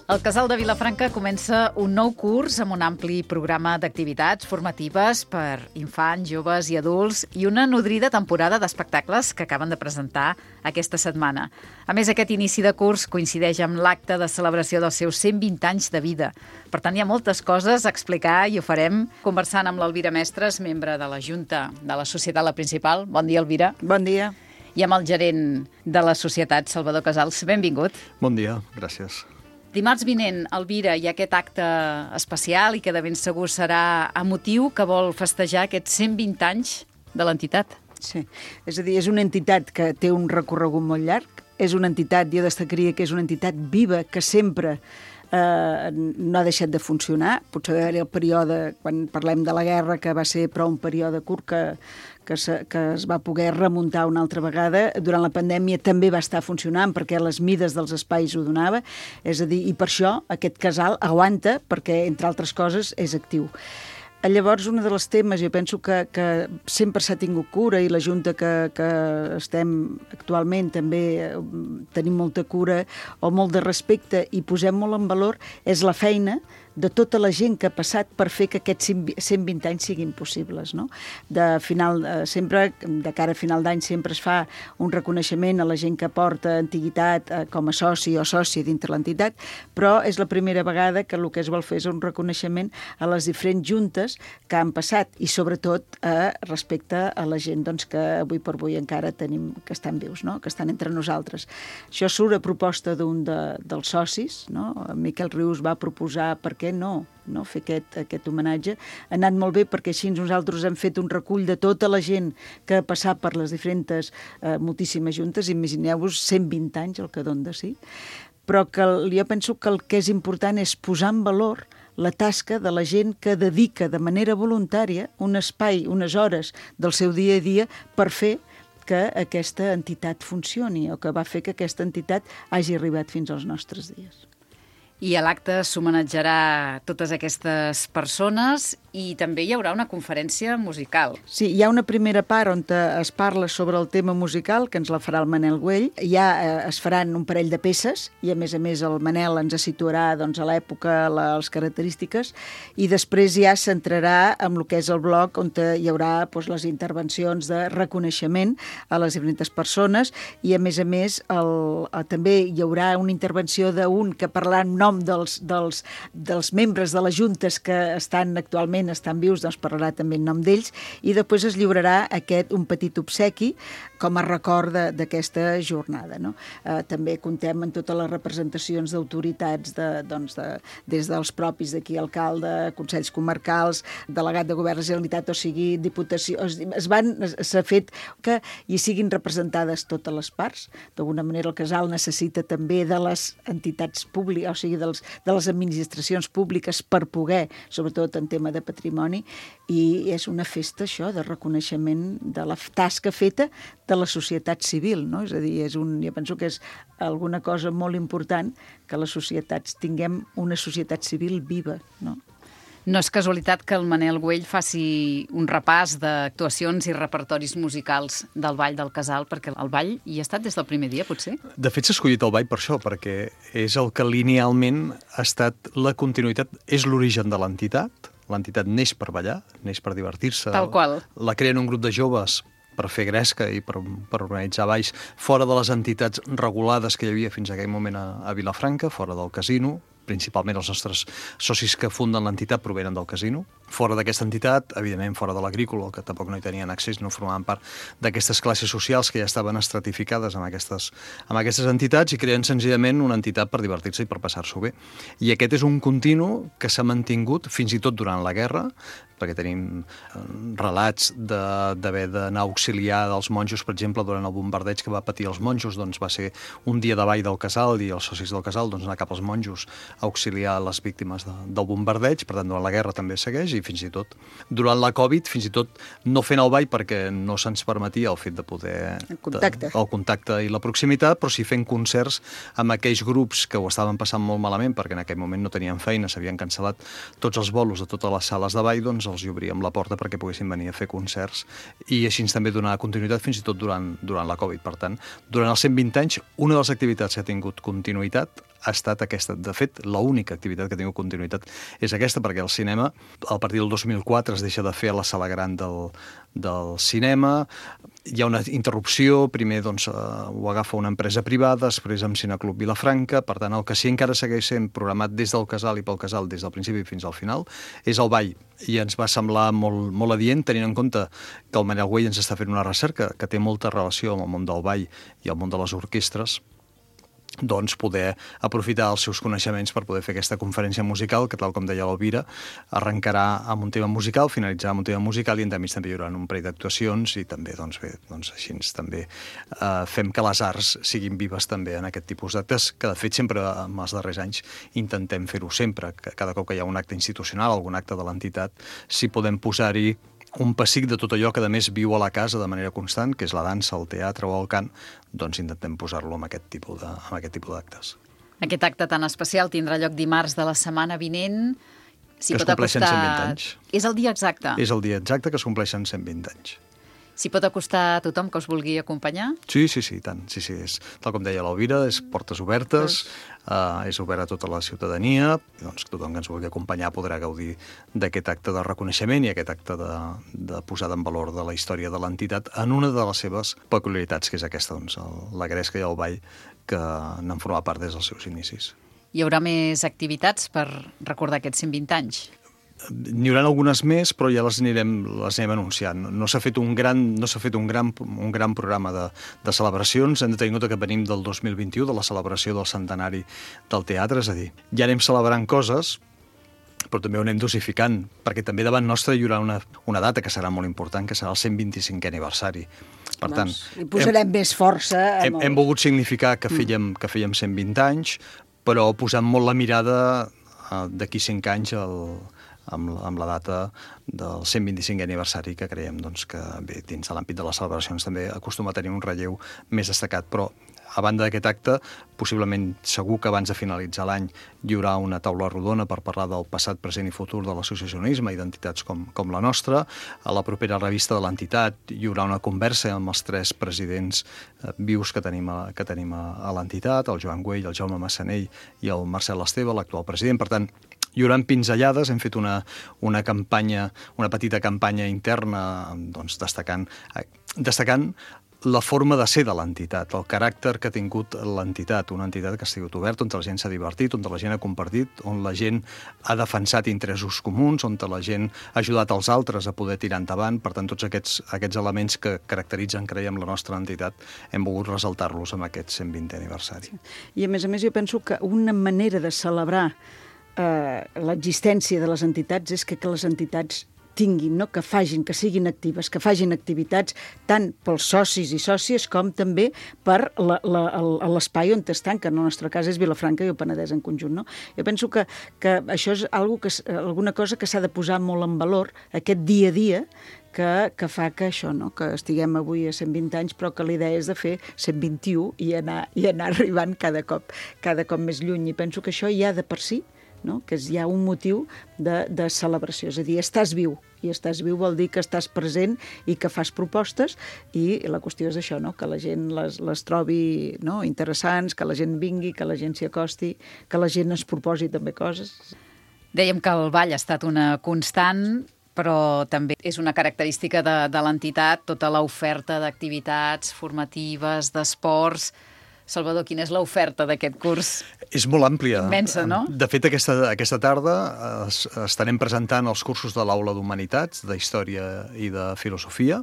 El Casal de Vilafranca comença un nou curs amb un ampli programa d'activitats formatives per infants, joves i adults i una nodrida temporada d'espectacles que acaben de presentar aquesta setmana. A més, aquest inici de curs coincideix amb l'acte de celebració dels seus 120 anys de vida. Per tant, hi ha moltes coses a explicar i ho farem conversant amb l'Elvira Mestres, membre de la Junta de la Societat La Principal. Bon dia, Elvira. Bon dia. I amb el gerent de la societat, Salvador Casals. Benvingut. Bon dia, gràcies. Dimarts vinent, Elvira, hi ha aquest acte especial i que de ben segur serà emotiu que vol festejar aquests 120 anys de l'entitat. Sí, és a dir, és una entitat que té un recorregut molt llarg, és una entitat, jo destacaria que és una entitat viva, que sempre no ha deixat de funcionar. Potser va haver-hi el període, quan parlem de la guerra, que va ser però un període curt que es va poder remuntar una altra vegada. Durant la pandèmia també va estar funcionant perquè les mides dels espais ho donava. És a dir, i per això aquest casal aguanta perquè, entre altres coses, és actiu. Llavors, un dels temes, jo penso que sempre s'ha tingut cura i la Junta que estem actualment també tenim molta cura o molt de respecte i posem molt en valor, és la feina de tota la gent que ha passat per fer que aquests 120 anys siguin possibles, no? Sempre, de cara a final d'any, sempre es fa un reconeixement a la gent que porta antiguitat com a soci o sòcia dintre l'entitat, però és la primera vegada que el que es vol fer és un reconeixement a les diferents juntes que han passat i, sobretot, respecte a la gent que avui per avui encara tenim, que estan vius, no? Que estan entre nosaltres. Això surt a proposta d'un dels socis, no? Miquel Rius va proposar perquè no fer aquest homenatge. Ha anat molt bé perquè així nosaltres hem fet un recull de tota la gent que ha passat per les diferents moltíssimes juntes. Imagineu-vos 120 anys, el que dona de si. Però jo penso que el que és important és posar en valor la tasca de la gent que dedica de manera voluntària un espai, unes hores del seu dia a dia per fer que aquesta entitat funcioni o que va fer que aquesta entitat hagi arribat fins als nostres dies. I a l'acte s'homenatjarà totes aquestes persones i també hi haurà una conferència musical. Sí, hi ha una primera part on es parla sobre el tema musical, que ens la farà el Manel Güell. Ja es faran un parell de peces i, a més, el Manel ens situarà a l'època, les característiques, i després ja s'entrarà en el que és el bloc on hi haurà les intervencions de reconeixement a les diferents persones i, a més, també hi haurà una intervenció d'un que parlarà en nom dels membres de les juntes que actualment estan vius, doncs parlarà també en nom d'ells, i després es lliurarà un petit obsequi com a record d'aquesta jornada, no? També comptem en totes les representacions d'autoritats des dels propis d'aquí, alcalde, consells comarcals, delegat de govern de la Generalitat, o sigui, diputació. S'ha fet que hi siguin representades totes les parts. D'alguna manera el casal necessita també de les entitats públiques, o sigui, de les administracions públiques per poder, sobretot en tema de patrimoni, i és una festa, això, de reconeixement de la tasca feta de la societat civil, no? És a dir, jo penso que és alguna cosa molt important que les societats tinguem una societat civil viva, no? No és casualitat que el Manel Güell faci un repàs d'actuacions i repertoris musicals del Ball del Casal, perquè el ball hi ha estat des del primer dia, potser? De fet, s'ha escollit el ball per això, perquè és el que linealment ha estat la continuïtat, és l'origen de l'entitat. L'entitat neix per ballar, neix per divertir-se. Tal qual. La creen un grup de joves per fer gresca i per organitzar balls fora de les entitats regulades que hi havia fins a aquell moment a Vilafranca, fora del casino. Principalment els nostres socis que funden l'entitat provenen del casino. Fora d'aquesta entitat, evidentment fora de l'agrícola, que tampoc no hi tenien accés, no formaven part d'aquestes classes socials que ja estaven estratificades amb aquestes entitats i creen senzillament una entitat per divertir-se i per passar-s'ho bé. I aquest és un continu que s'ha mantingut fins i tot durant la guerra, perquè tenim relats d'haver d'anar a auxiliar dels monjos, per exemple, durant el bombardeig que va patir els monjos, doncs va ser un dia de ball del casal i els socis del casal anar cap als monjos a auxiliar les víctimes del bombardeig. Per tant, durant la guerra també segueix i fins i tot durant la Covid, fins i tot no fent el ball perquè no se'ns permetia el fet de poder... El contacte i la proximitat, però sí fent concerts amb aquells grups que ho estaven passant molt malament perquè en aquell moment no tenien feina, s'havien cancel·lat tots els bolos de totes les sales de ball, doncs els hi obríem la porta perquè poguessin venir a fer concerts i així també donar continuïtat fins i tot durant la Covid. Per tant, durant els 120 anys, una de les activitats que ha tingut continuïtat ha estat aquesta. De fet, l'única activitat que ha tingut continuïtat és aquesta, perquè el cinema, a partir del 2004, es deixa de fer a la sala gran del cinema, hi ha una interrupció, primer doncs, ho agafa una empresa privada, després amb Cineclub Vilafranca, per tant el que sí encara segueix sent programat des del Casal i pel Casal des del principi fins al final és el ball, i ens va semblar molt adient, tenint en compte que el Manel Güell ens està fent una recerca que té molta relació amb el món del ball i el món de les orquestres, doncs poder aprofitar els seus coneixements per poder fer aquesta conferència musical que, tal com deia l'Elvira, arrencarà amb un tema musical, finalitzarà amb un tema musical i entremig també hi haurà un parell d'actuacions i també, doncs bé, així també fem que les arts siguin vives també en aquest tipus d'actes, que de fet sempre en els darrers anys intentem fer-ho sempre, que cada cop que hi ha un acte institucional, algun acte de l'entitat, si podem posar-hi un pessic de tot allò que a més viu a la casa de manera constant, que és la dansa, el teatre o el cant, doncs intentem posar-lo amb aquest tipus d'actes. Aquest acte tan especial tindrà lloc dimarts de la setmana vinent. Que es compleixen 120 anys. És el dia exacte? És el dia exacte que es compleixen 120 anys. S'hi pot acostar a tothom que us vulgui acompanyar? Sí, tant. Sí, és, tal com deia l'Elvira, és portes obertes, és obert a tota la ciutadania, doncs tothom que ens vulgui acompanyar podrà gaudir d'aquest acte de reconeixement i aquest acte de posada en valor de la història de l'entitat en una de les seves peculiaritats, que és aquesta, doncs, la gresca i el ball, que n'han format part des dels seus inicis. Hi haurà més activitats per recordar aquests 120 anys? N'hi haurà algunes més, però ja les anirem anunciant. No s'ha fet un gran programa de celebracions. Hem de tenir en compte que venim del 2021, de la celebració del centenari del teatre, és a dir, ja anem celebrant coses, però també ho anem dosificant, perquè també davant nostre hi haurà una data que serà molt important, que serà el 125è aniversari. Per tant, hi posarem més força. Hem volgut significar que fèiem 120 anys, però posant molt la mirada d'aquí 5 anys amb la data del 125è aniversari, que creiem doncs, que bé, dins de l'àmbit de les celebracions també acostuma a tenir un relleu més destacat. Però, a banda d'aquest acte, possiblement segur que abans de finalitzar l'any hi haurà una taula rodona per parlar del passat, present i futur de l'associacionisme i d'entitats com la nostra. A la propera revista de l'entitat hi haurà una conversa amb els 3 presidents vius que tenim a l'entitat, el Joan Güell, el Jaume Massanell i el Marcel Esteve, l'actual president. Per tant, hi haurà pinzellades, hem fet una petita campanya interna, doncs, destacant la forma de ser de l'entitat, el caràcter que ha tingut l'entitat, una entitat que ha sigut oberta, on la gent s'ha divertit, on la gent ha compartit, on la gent ha defensat interessos comuns, on la gent ha ajudat els altres a poder tirar endavant. Per tant, tots aquests elements que caracteritzen, creiem, la nostra entitat, hem volgut ressaltar-los amb aquest 120è aniversari. I a més, jo penso que una manera de celebrar l'existència de les entitats és que les entitats tinguin, no? Que siguin actives, que facin activitats tant pels socis i sòcies com també per l'espai on estan, que en el nostre cas és Vilafranca i el Penedès en conjunt. No? Jo penso que això és alguna cosa que s'ha de posar molt en valor, aquest dia a dia, que fa que això, no? Que estiguem avui a 120 anys, però que la idea és de fer 121 i anar arribant cada cop més lluny. I penso que això ja de per si, no? Que hi ha un motiu de celebració, és a dir, estàs viu, i estàs viu vol dir que estàs present i que fas propostes, i la qüestió és això, no? Que la gent les trobi, no? Interessants, que la gent vingui, que la gent s'hi acosti, que la gent es proposi també coses. Dèiem que el ball ha estat una constant, però també és una característica de l'entitat, tota l'oferta d'activitats formatives, d'esports. Salvador, quina és l'oferta d'aquest curs? És molt àmplia. Immensa, no? De fet, aquesta tarda estarem presentant els cursos de l'Aula d'Humanitats, d'Història i de Filosofia.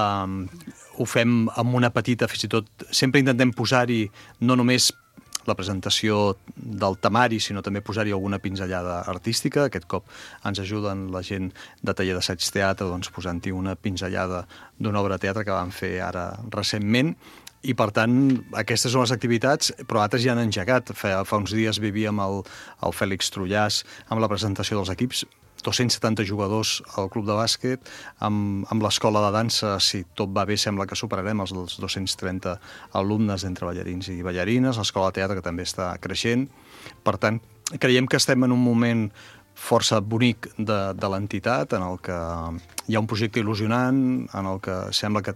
Ho fem amb una petita, fins i tot, sempre intentem posar-hi no només la presentació del temari, sinó també posar-hi alguna pinzellada artística. Aquest cop ens ajuden la gent de taller d'assaig teatre, doncs, posant-hi una pinzellada d'una obra de teatre que vam fer ara recentment. I, per tant, aquestes són les activitats, però altres ja han engegat. Fa uns dies vivíem el Fèlix Trullàs amb la presentació dels equips, 270 jugadors al club de bàsquet, amb l'escola de dansa, si tot va bé, sembla que superarem els 230 alumnes entre ballarins i ballarines, l'escola de teatre que també està creixent. Per tant, creiem que estem en un moment força bonic de l'entitat, en el que hi ha un projecte il·lusionant, en el que sembla que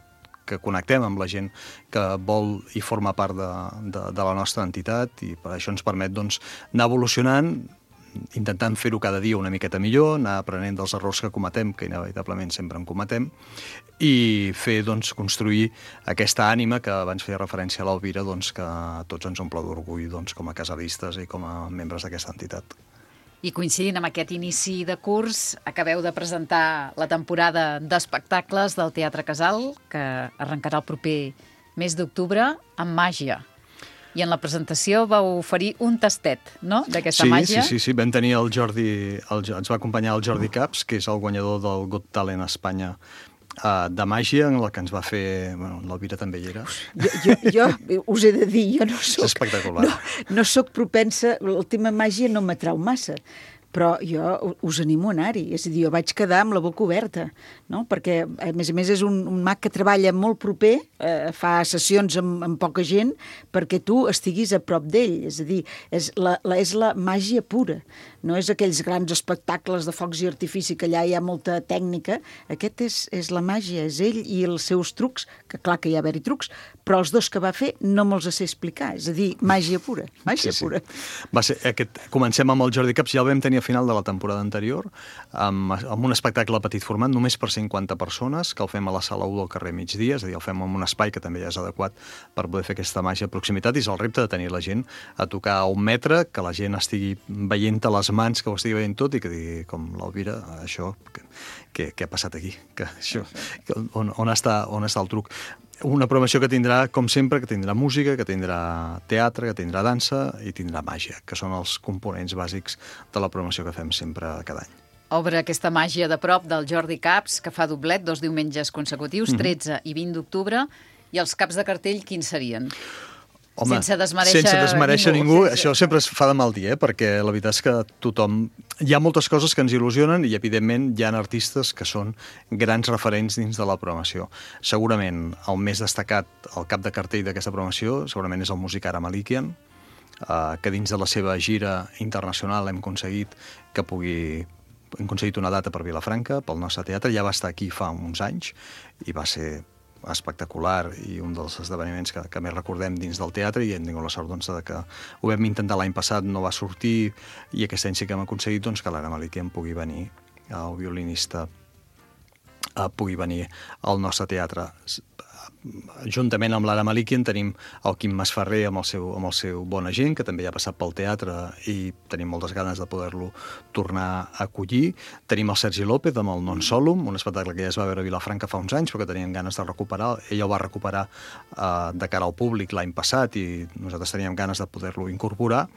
que connectem amb la gent que vol i forma part de la nostra entitat, i per això ens permet doncs, anar evolucionant, intentant fer-ho cada dia una miqueta millor, anar aprenent dels errors que cometem, que inevitablement sempre en cometem, i fer, doncs, construir aquesta ànima que abans feia referència a l'Elvira, doncs, que a tots ens omple d'orgull, doncs, com a casalistes i com a membres d'aquesta entitat. I coincidint amb aquest inici de curs, acabeu de presentar la temporada d'espectacles del Teatre Casal, que arrencarà el proper mes d'octubre, amb màgia. I en la presentació vau oferir un tastet, no?, d'aquesta màgia. Sí. Vam tenir el Jordi, ens va acompanyar el Jordi Caps, que és el guanyador del Got Talent a Espanya de màgia, en la que ens va fer... Bueno, l'Elvira també hi era. Jo us he de dir, jo no soc... És espectacular. No soc propensa, el tema màgia no m'atrau massa, però jo us animo a anar-hi. És a dir, jo vaig quedar amb la boca oberta, no? Perquè, a més, és un mag que treballa molt proper, fa sessions amb poca gent, perquè tu estiguis a prop d'ell. És a dir, és la màgia pura. No és aquells grans espectacles de focs i artifici que allà hi ha molta tècnica. Aquest és la màgia, és ell i els seus trucs, que clar que hi ha haver-hi trucs, però els dos que va fer no me'ls sé explicar. És a dir, màgia pura, màgia pura. Va ser comencem amb el Jordi Caps, ja el vam tenir a final de la temporada anterior, amb un espectacle a petit format, només per 50 persones, que el fem a la sala 1 del carrer Migdia, és a dir, el fem en un espai que també ja és adequat per poder fer aquesta màgia a proximitat, i és el repte de tenir la gent a tocar a 1 metre, que la gent estigui veient a les mans, que ho estigui veient tot, i que digui, com l'Elvira, això, què ha passat aquí? On està el truc? Una programació que tindrà, com sempre, que tindrà música, que tindrà teatre, que tindrà dansa i tindrà màgia, que són els components bàsics de la programació que fem sempre cada any. Obre aquesta màgia de prop del Jordi Caps, que fa doblet 2 diumenges consecutius, 13 i 20 d'octubre, i els caps de cartell quins serien? Home, sense desmereixer ningú. Això sempre es fa de mal dir, perquè la veritat és que tothom... Hi ha moltes coses que ens il·lusionen i, evidentment, hi ha artistes que són grans referents dins de la programació. Segurament el més destacat, el cap de cartell d'aquesta programació, segurament és el músic Ara Malikian, que dins de la seva gira internacional hem aconseguit una data per Vilafranca, pel nostre teatre. Ja va estar aquí fa uns anys i va ser espectacular i un dels esdeveniments que més recordem dins del teatre, i hem tingut la sort doncs, que ho vam intentar l'any passat, no va sortir, i aquest any sí que hem aconseguit doncs, que l'Ara Malikian pugui venir, el violinista pugui venir al nostre teatre. Juntament amb l'Ara Malikian tenim el Quim Masferrer amb el seu Bona Gent, que també ja ha passat pel teatre i tenim moltes ganes de poder-lo tornar a acollir. Tenim el Sergi López amb el Non Solum, un espectacle que ja es va veure a Vilafranca fa uns anys, però que teníem ganes de recuperar. Ell el va recuperar de cara al públic l'any passat i nosaltres teníem ganes de poder-lo incorporar.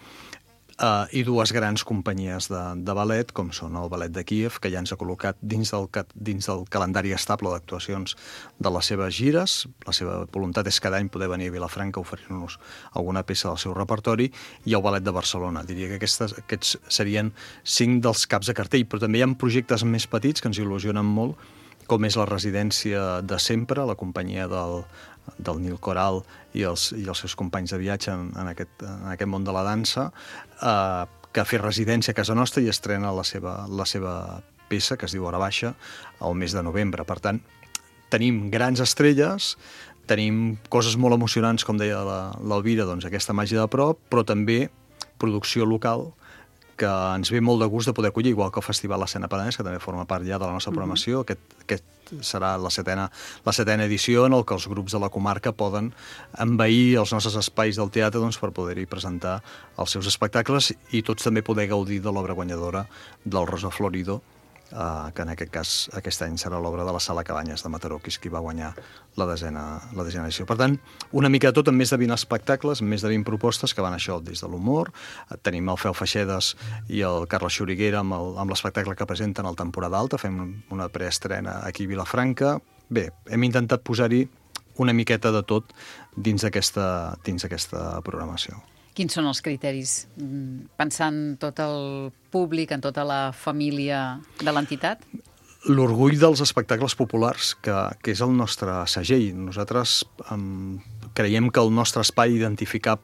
I 2 grans companyies de ballet, com són el Ballet de Kíev, que ja ens ha col·locat dins del calendari estable d'actuacions de les seves gires. La seva voluntat és cada any poder venir a Vilafranca a oferir-nos alguna peça del seu repertori, i el Ballet de Barcelona. Diria que aquests serien 5 dels caps de cartell, però també hi ha projectes més petits que ens il·lusionen molt, com és la Residència de Sempre, la companyia del Nil Coral i els seus companys de viatge en aquest món de la dansa, que ha fet residència a casa nostra i estrena la seva peça, que es diu Hora Baixa, al mes de novembre. Per tant, tenim grans estrelles, tenim coses molt emocionants, com deia l'Elvira, doncs aquesta màgia de prop, però també producció local, que ens ve molt de gust de poder acollir, igual que el Festival Escena Penedès, que també forma part ja de la nostra programació. Aquest serà la setena edició en el que els grups de la comarca poden envair els nostres espais del teatre doncs, per poder-hi presentar els seus espectacles i tots també poder gaudir de l'obra guanyadora del Rosa Florido, que en aquest cas aquest any serà l'obra de la Sala Cabanyes de Mataró, que és qui va guanyar la desena edició. Per tant, una mica de tot, amb més de 20 espectacles, amb més de 20 propostes que van això des de l'humor. Tenim el Fel Feixedes i el Carles Xuriguera amb l'espectacle que presenten al Temporada Alta, fem una preestrena aquí a Vilafranca. Bé, hem intentat posar-hi una miqueta de tot dins d'aquesta programació. Quins són els criteris? Pensant tot el públic, en tota la família de l'entitat? L'orgull dels espectacles populars, que és el nostre segell. Nosaltres creiem que el nostre espai identificat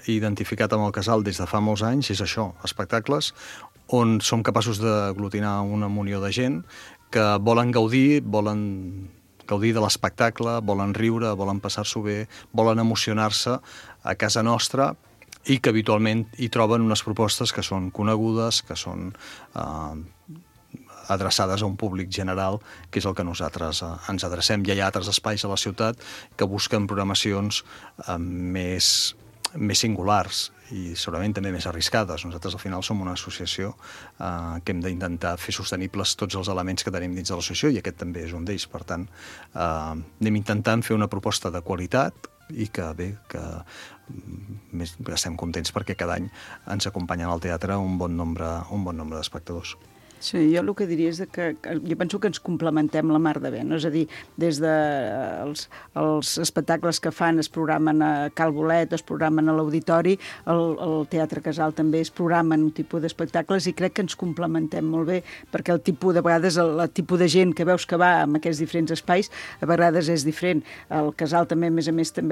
amb el Casal des de fa molts anys és això, espectacles on som capaços d'aglutinar una munió de gent que volen gaudir, volen gaudir de l'espectacle, volen riure, volen passar-s'ho bé, volen emocionar-se a casa nostra, i que habitualment hi troben unes propostes que són conegudes, que són adreçades a un públic general, que és el que nosaltres ens adrecem. Ja hi ha altres espais a la ciutat que busquen programacions més singulars i segurament també més arriscades. Nosaltres al final som una associació que hem d'intentar fer sostenibles tots els elements que tenim dins de l'associació, i aquest també és un d'ells. Per tant, anem intentant fer una proposta de qualitat i que estem contents perquè cada any ens acompanyen al teatre un bon nombre d'espectadors. Sí, jo el que diria és que jo penso que ens complementem la mar de bé, no? És a dir, des de els espectacles que fan es programen a Cal Bolet, es programen a l'Auditori, el Teatre Casal també es programen un tipus d'espectacles, i crec que ens complementem molt bé, perquè el tipus de vegades, el tipus de gent que veus que va en aquests diferents espais, a vegades és diferent. El Casal també, a més, també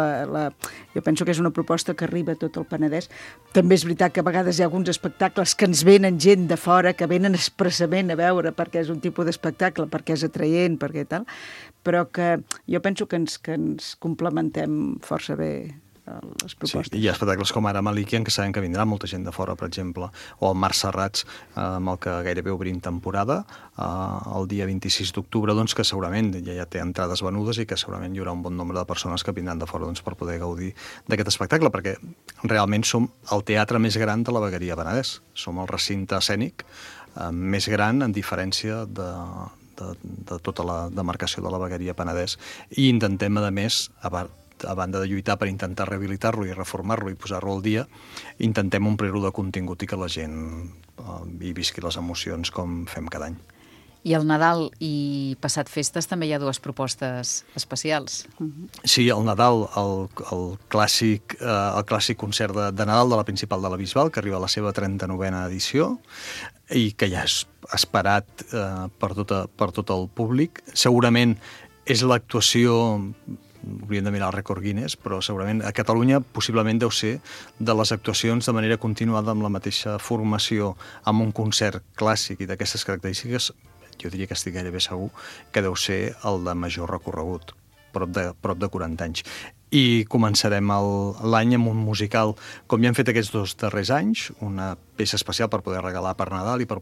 jo penso que és una proposta que arriba a tot el Penedès. També és veritat que a vegades hi ha alguns espectacles que ens venen gent de fora, que venen expressament a veure perquè és un tipus d'espectacle, perquè és atraient, perquè tal, però que jo penso que ens complementem força bé les propostes. Sí, hi ha espectacles com ara Malikian, que sabem que vindrà molta gent de fora, per exemple, o el Mar Serrats, amb el que gairebé obrim temporada, el dia 26 d'octubre, doncs, que segurament ja té entrades venudes i que segurament hi haurà un bon nombre de persones que vindran de fora, doncs, per poder gaudir d'aquest espectacle, perquè realment som el teatre més gran de la Vegueria Penedès. Som el recinte escènic més gran, en diferència de tota la demarcació de la Vegueria Penedès, i intentem, a més, a banda de lluitar per intentar rehabilitar-lo i reformar-lo i posar-lo al dia, intentem omplir-lo de contingut i que la gent hi visqui les emocions com fem cada any. I al Nadal i passat festes també hi ha dues propostes especials. Sí, el Nadal, el clàssic concert de Nadal de la Principal de la Bisbal, que arriba a la seva 39a edició, i que ja és esperat per tot el públic. Segurament és l'actuació, hauríem de mirar el rècord Guinness, però segurament a Catalunya possiblement deu ser de les actuacions de manera continuada amb la mateixa formació, amb un concert clàssic i d'aquestes característiques. Jo diria que estic gairebé segur que deu ser el de major recorregut, prop de 40 anys. I començarem l'any amb un musical, com ja hem fet aquests 2 darrers anys, una peça especial per poder regalar per Nadal i per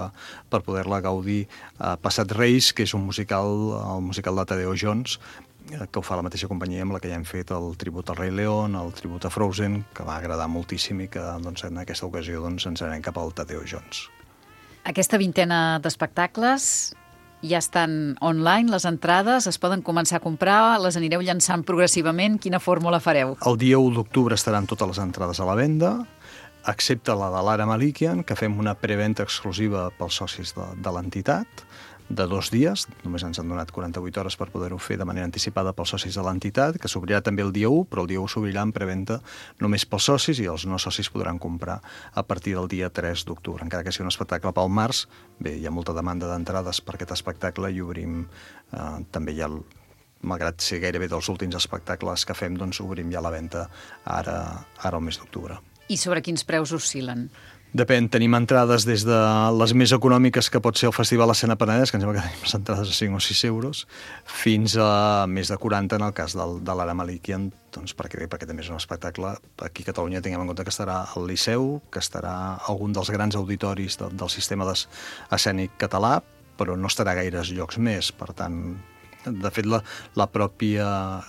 poder-la gaudir passat Reis, que és un musical, el musical de Tadeo Jones, que ho fa la mateixa companyia amb la que ja hem fet el tribut al Rei León, el tribut a Frozen, que va agradar moltíssim i que doncs, en aquesta ocasió ens anem cap al Tadeo Jones. Aquesta vintena d'espectacles ja estan online, les entrades, es poden començar a comprar, les anireu llançant progressivament, quina fórmula fareu? El dia 1 d'octubre estaran totes les entrades a la venda, excepte la de l'Ara Malikian, que fem una preventa exclusiva pels socis de l'entitat, de 2 dies, només ens han donat 48 hores per poder-ho fer de manera anticipada pels socis de l'entitat, que s'obrirà també el dia 1, però el dia 1 s'obrirà en preventa només pels socis i els no socis podran comprar a partir del dia 3 d'octubre. Encara que sigui un espectacle pel març, bé, hi ha molta demanda d'entrades per aquest espectacle i obrim també ja, malgrat ser gairebé dels últims espectacles que fem, doncs obrim ja la venda ara al mes d'octubre. I sobre quins preus oscil·len? Depèn, tenim entrades des de les més econòmiques, que pot ser el Festival Escena Penedès, que em sembla que tenim les entrades a 5 o 6 euros, fins a més de 40 en el cas de l'Ara Malikian, doncs perquè també és un espectacle. Aquí a Catalunya tinguem en compte que estarà al Liceu, que estarà algun dels grans auditoris del sistema escènic català, però no estarà a gaires llocs més. Per tant, de fet, la pròpia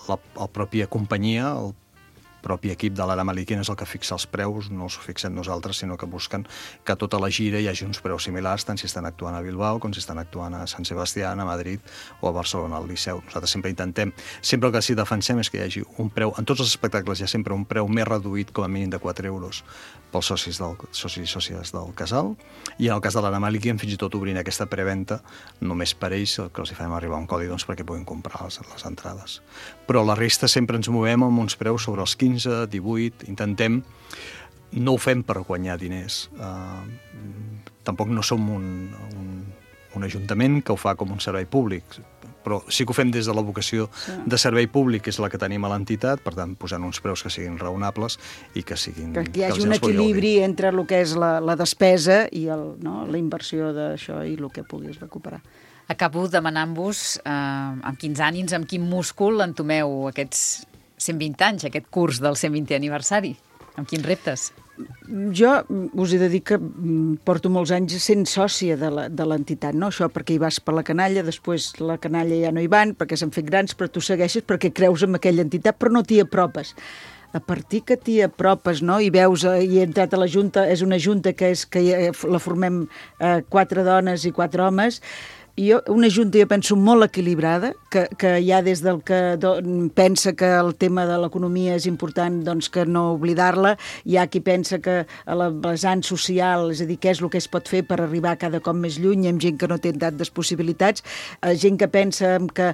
companyia, el propi equip de l'Ara Malikian és el que fixa els preus, no els fixem nosaltres, sinó que busquen que a tota la gira hi hagi uns preus similars, tant si estan actuant a Bilbao com si estan actuant a Sant Sebastià, a Madrid o a Barcelona, al Liceu. Nosaltres sempre intentem, sempre el que sí defensem és que hi hagi un preu, en tots els espectacles hi ha sempre un preu més reduït, com a mínim de 4 euros, pels socis i sòcies del casal, i en el cas de l'Ara Malikian fins i tot obrint aquesta preventa només per ells, que els hi fem arribar un codi perquè puguin comprar les entrades. Però la resta sempre ens movem amb uns preus sobre els 15, 18, intentem, no ho fem per guanyar diners, tampoc no som un ajuntament que ho fa com un servei públic, però sí que ho fem des de la vocació de servei públic, que és la que tenim a l'entitat, per tant, posant uns preus que siguin raonables i que siguin... Que hi hagi un equilibri entre el que és la despesa i la inversió d'això i el que puguis recuperar. Acabo demanant-vos amb quins ànims, amb quin múscul entomeu aquests 120 anys, aquest curs del 120è aniversari. Amb quins reptes? Jo us he de dir que porto molts anys sent sòcia de l'entitat, no? Això perquè hi vas per la canalla, després la canalla ja no hi van, perquè s'han fet grans, però tu segueixes perquè creus en aquella entitat, però no t'hi apropes. A partir que t'hi apropes, no?, i veus, i he entrat a la Junta, és una Junta que la formem 4 dones i 4 homes, una Junta, jo penso, molt equilibrada, que hi ha des del que pensa que el tema de l'economia és important, doncs que no oblidar-la, hi ha qui pensa que a la vessant social, és a dir, què és el que es pot fer per arribar cada cop més lluny, amb gent que no té tantes possibilitats, gent que pensa que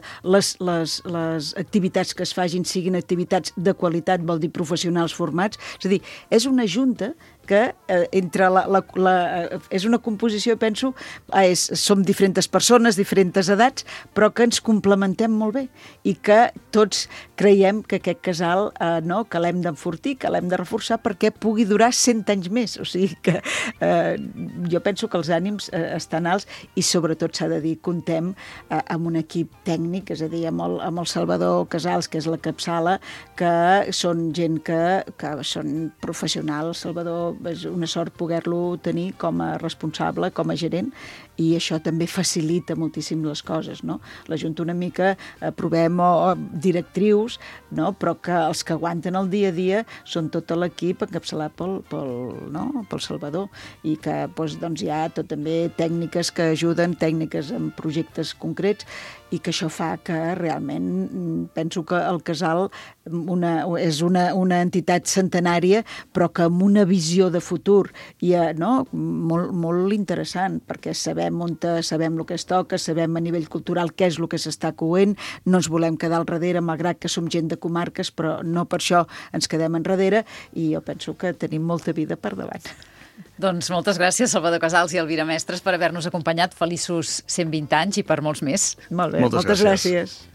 les activitats que es facin siguin activitats de qualitat, vol dir professionals formats, és a dir, és una Junta que entre és una composició, penso, som diferents persones, diferents edats, però que ens complementem molt bé i que tots creiem que aquest casal que l'hem d'enfortir, que l'hem de reforçar perquè pugui durar 100 anys més. O sigui que jo penso que els ànims estan alts i sobretot s'ha de dir, comptem amb un equip tècnic, és a dir, amb el Salvador Casals, que és la capçala, que són gent que són professionals. Salvador, és una sort poder-lo tenir com a responsable, com a gerent, i això també facilita moltíssim les coses, no? La Junta una mica aprovem directrius, no?, però que els que aguanten el dia a dia són tot l'equip encapçalat pel Salvador, i que doncs, hi ha també tècniques que ajuden, tècniques en projectes concrets, i que això fa que realment penso que el casal és una entitat centenària, però que amb una visió de futur i molt interessant, perquè sabem el que es toca, sabem a nivell cultural què és el que s'està coent, no ens volem quedar al darrere, malgrat que som gent de comarques, però no per això ens quedem enrere, i jo penso que tenim molta vida per davant. Doncs moltes gràcies, Salvador Casals i Elvira Mestres, per haver-nos acompanyat. Feliços 120 anys i per molts més. Molt bé, moltes gràcies.